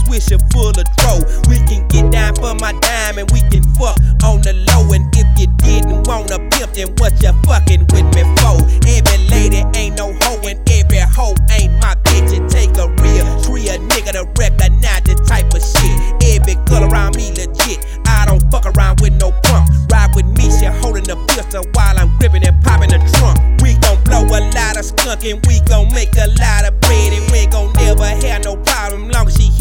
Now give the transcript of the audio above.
swisher full of dro. We can get down for my dime and we can fuck on the low. And if you didn't want a pimp, then what you fucking with me for? Every lady ain't no hoe and every hoe ain't my bitch. It take a real tree, a nigga to recognize the type of shit. Every girl around me legit. I don't fuck around with no pump. Ride with me, she holding the pistol while I'm gripping and popping the trunk. We gon' blow a lot of skunk and we gon' make a lot of bread. And we ain't gon' never have no problem long as she